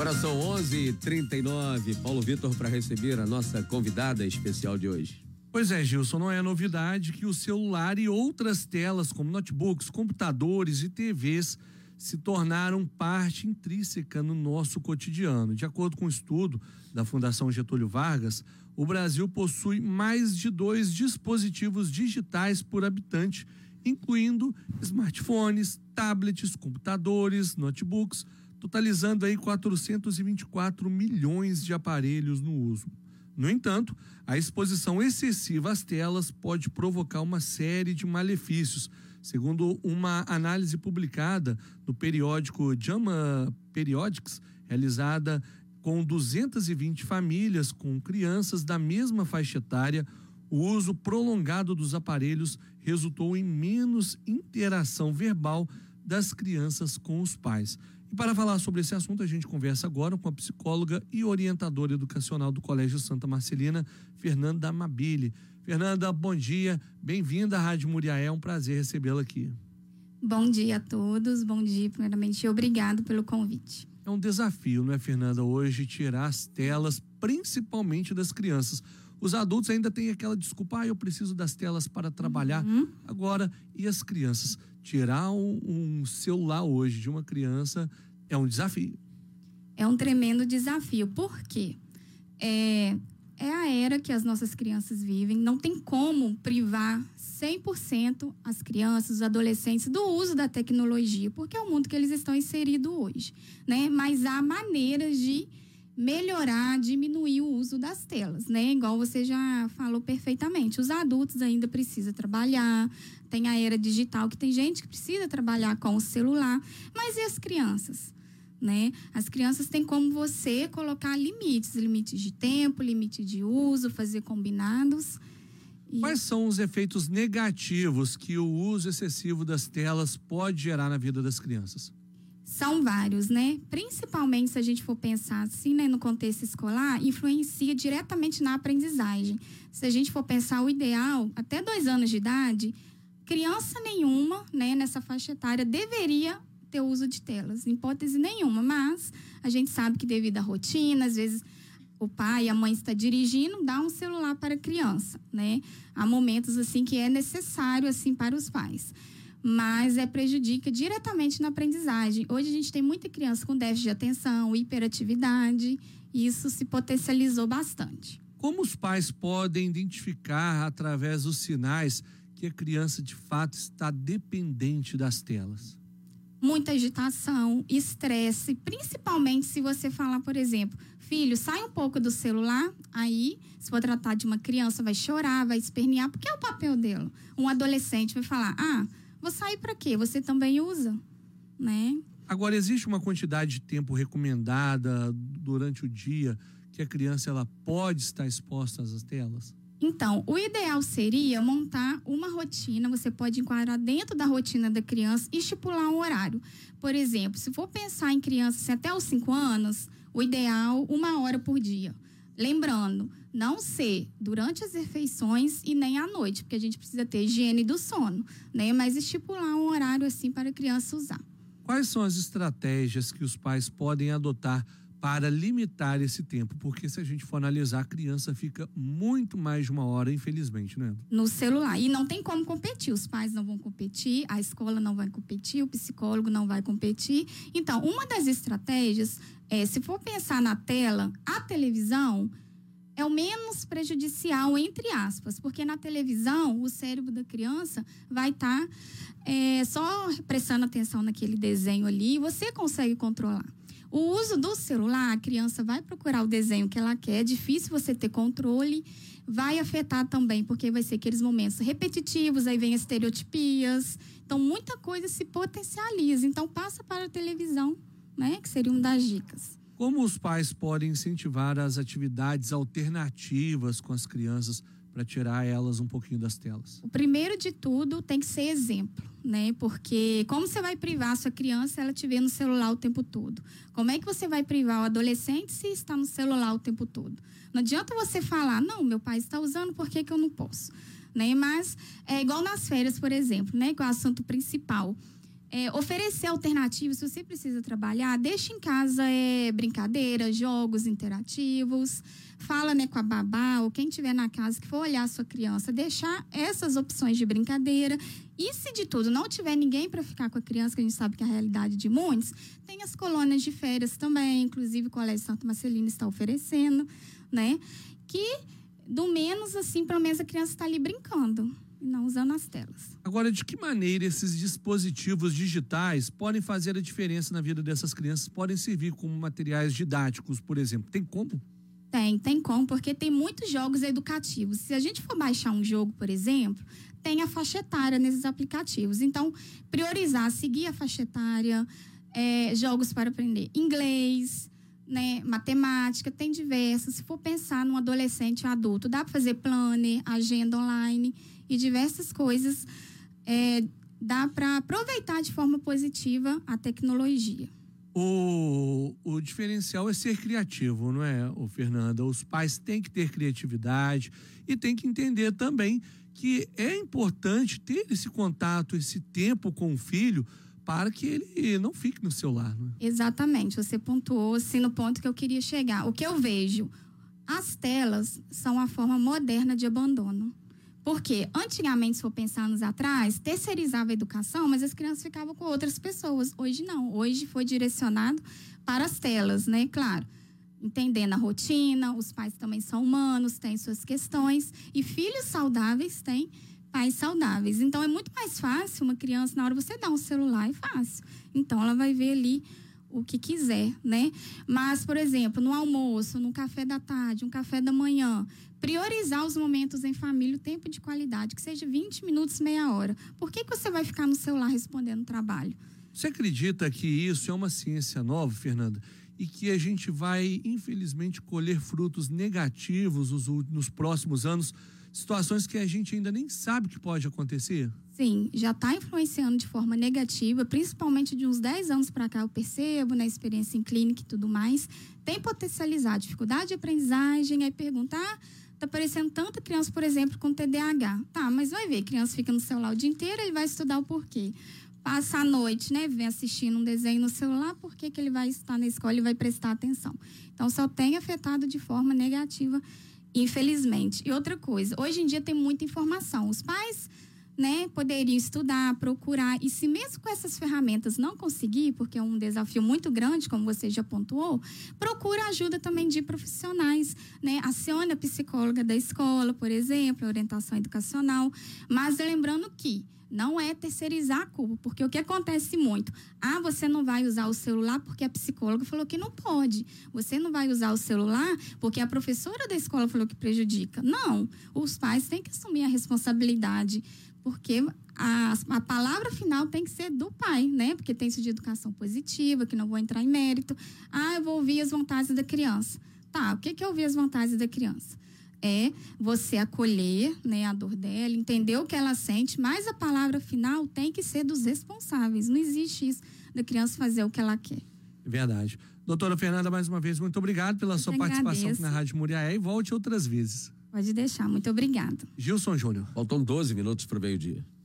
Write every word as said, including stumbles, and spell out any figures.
Agora são onze e trinta e nove. Paulo Vitor para receber a nossa convidada especial de hoje. Pois é, Gilson, não é novidade que o celular e outras telas, como notebooks, computadores e T Vs, se tornaram parte intrínseca no nosso cotidiano. De acordo com um estudo da Fundação Getúlio Vargas, o Brasil possui mais de dois dispositivos digitais por habitante, incluindo smartphones, tablets, computadores, notebooks, totalizando aí quatrocentos e vinte e quatro milhões de aparelhos no uso. No entanto, a exposição excessiva às telas pode provocar uma série de malefícios, segundo uma análise publicada no periódico JAMA Periodics, realizada com duzentas e vinte famílias com crianças da mesma faixa etária. O uso prolongado dos aparelhos resultou em menos interação verbal das crianças com os pais. E para falar sobre esse assunto, a gente conversa agora com a psicóloga e orientadora educacional do Colégio Santa Marcelina, Fernanda Amabile. Fernanda, bom dia, bem-vinda à Rádio Muriaé, é um prazer recebê-la aqui. Bom dia a todos, bom dia primeiramente e obrigado pelo convite. É um desafio, não é, Fernanda, hoje tirar as telas, principalmente das crianças. Os adultos ainda têm aquela desculpa, ah, eu preciso das telas para trabalhar. Uhum. Agora, e as crianças? Tirar um, um celular hoje de uma criança é um desafio. É um tremendo desafio, porque é, é a era que as nossas crianças vivem, não tem como privar cem por cento as crianças, os adolescentes do uso da tecnologia, porque é o mundo que eles estão inseridos hoje, né? Mas há maneiras de melhorar, diminuir o uso das telas, né? Igual você já falou perfeitamente. Os adultos ainda precisam trabalhar, tem a era digital que tem gente que precisa trabalhar com o celular, mas e as crianças, né? As crianças têm como você colocar limites, limites de tempo, limite de uso, fazer combinados. E... Quais são os efeitos negativos que o uso excessivo das telas pode gerar na vida das crianças? São vários, né? Principalmente se a gente for pensar assim, né, no contexto escolar, influencia diretamente na aprendizagem. Se a gente for pensar o ideal, até dois anos de idade, criança nenhuma, né, nessa faixa etária deveria ter uso de telas, em hipótese nenhuma, mas a gente sabe que devido à rotina, às vezes o pai, a mãe está dirigindo, dá um celular para a criança, né? Há momentos assim que é necessário assim para os pais. Mas é, prejudica diretamente na aprendizagem. Hoje a gente tem muita criança com déficit de atenção, hiperatividade, e isso se potencializou bastante. Como os pais podem identificar através dos sinais que a criança de fato está dependente das telas? Muita agitação, estresse, principalmente se você falar, por exemplo, filho, sai um pouco do celular, aí, se for tratar de uma criança, vai chorar, vai espernear, porque é o papel dela. Um adolescente vai falar, ah, vou sair para quê? Você também usa, né? Agora, existe uma quantidade de tempo recomendada durante o dia que a criança ela pode estar exposta às telas? Então, o ideal seria montar uma rotina, você pode enquadrar dentro da rotina da criança e estipular um horário. Por exemplo, se for pensar em crianças até os cinco anos, o ideal, uma hora por dia. Lembrando, não ser durante as refeições e nem à noite, porque a gente precisa ter higiene do sono, né? Mas estipular um horário assim para a criança usar. Quais são as estratégias que os pais podem adotar para limitar esse tempo? Porque se a gente for analisar, a criança fica muito mais de uma hora, infelizmente, né? No celular. E não tem como competir. Os pais não vão competir, a escola não vai competir, o psicólogo não vai competir. Então, uma das estratégias é, se for pensar na tela, a televisão é o menos prejudicial, entre aspas, porque na televisão o cérebro da criança vai estar tá, é, só prestando atenção naquele desenho ali e você consegue controlar. O uso do celular, a criança vai procurar o desenho que ela quer, é difícil você ter controle, vai afetar também, porque vai ser aqueles momentos repetitivos, aí vem as estereotipias, então muita coisa se potencializa, então passa para a televisão, né, que seria uma das dicas. Como os pais podem incentivar as atividades alternativas com as crianças para tirar elas um pouquinho das telas? O primeiro de tudo tem que ser exemplo, né? Porque como você vai privar a sua criança se ela estiver no celular o tempo todo? Como é que você vai privar o adolescente se está no celular o tempo todo? Não adianta você falar, não, meu pai está usando, por que que eu não posso? Né? Mas é igual nas férias, por exemplo, né? Que é o assunto principal. É, oferecer alternativas, se você precisa trabalhar, deixa em casa é, brincadeiras, jogos interativos, fala, né, com a babá ou quem estiver na casa que for olhar a sua criança, deixar essas opções de brincadeira. E se de tudo não tiver ninguém para ficar com a criança, que a gente sabe que é a realidade de muitos, tem as colônias de férias também, inclusive o Colégio Santo Marcelino está oferecendo, né, que do menos assim, pelo menos a criança está ali brincando e não usando as telas. Agora, de que maneira esses dispositivos digitais podem fazer a diferença na vida dessas crianças? Podem servir como materiais didáticos, por exemplo? Tem como? Tem, tem como, porque tem muitos jogos educativos. Se a gente for baixar um jogo, por exemplo, tem a faixa etária nesses aplicativos. Então, priorizar, seguir a faixa etária, é, jogos para aprender inglês, né, matemática, tem diversos. Se for pensar num adolescente ou adulto, dá para fazer planner, agenda online e diversas coisas. É, dá para aproveitar de forma positiva a tecnologia. O, o diferencial é ser criativo, não é, ô Fernanda? Os pais têm que ter criatividade e têm que entender também que é importante ter esse contato, esse tempo com o filho, para que ele não fique no celular. Né? Exatamente, você pontuou assim, no ponto que eu queria chegar. O que eu vejo, as telas são a forma moderna de abandono. Porque antigamente, se for pensar anos atrás, terceirizava a educação, mas as crianças ficavam com outras pessoas. Hoje não, hoje foi direcionado para as telas, né? Claro, entendendo a rotina, os pais também são humanos, têm suas questões, e filhos saudáveis têm pais saudáveis. Então, é muito mais fácil uma criança, na hora você dá um celular, é fácil. Então, ela vai ver ali o que quiser, né? Mas, por exemplo, no almoço, no café da tarde, um café da manhã, priorizar os momentos em família, o tempo de qualidade, que seja vinte minutos, meia hora. Por que que você vai ficar no celular respondendo o trabalho? Você acredita que isso é uma ciência nova, Fernanda? E que a gente vai, infelizmente, colher frutos negativos nos, nos próximos anos, situações que a gente ainda nem sabe que pode acontecer? Sim, já está influenciando de forma negativa, principalmente de uns dez anos para cá, eu percebo, na experiência em clínica e tudo mais, tem potencializado dificuldade de aprendizagem, aí perguntar, tá aparecendo tanta criança, por exemplo, com T D A H. Tá, mas vai ver, criança fica no celular o dia inteiro, ele vai estudar o porquê. Passa a noite, né, vem assistindo um desenho no celular, por que que ele vai estar na escola e vai prestar atenção? Então, só tem afetado de forma negativa, infelizmente. E outra coisa, hoje em dia tem muita informação. Os pais, né, poderiam estudar, procurar, e se mesmo com essas ferramentas não conseguir, porque é um desafio muito grande, como você já pontuou, procura ajuda também de profissionais, né? Acione a psicóloga da escola, por exemplo, a orientação educacional, mas lembrando que não é terceirizar a culpa, porque o que acontece muito, ah, você não vai usar o celular porque a psicóloga falou que não pode, você não vai usar o celular porque a professora da escola falou que prejudica. Não, os pais têm que assumir a responsabilidade, porque a, a palavra final tem que ser do pai, né? Porque tem isso de educação positiva, que não vou entrar em mérito. Ah, eu vou ouvir as vontades da criança. Tá, o que que é ouvir as vontades da criança? É você acolher, né, a dor dela, entender o que ela sente, mas a palavra final tem que ser dos responsáveis. Não existe isso da criança fazer o que ela quer. Verdade. Doutora Fernanda, mais uma vez, muito obrigado pela Eu sua que participação agradeço. aqui na Rádio Muriaé e volte outras vezes. Pode deixar. Muito obrigada. Gilson Júnior. Faltam doze minutos para o meio-dia.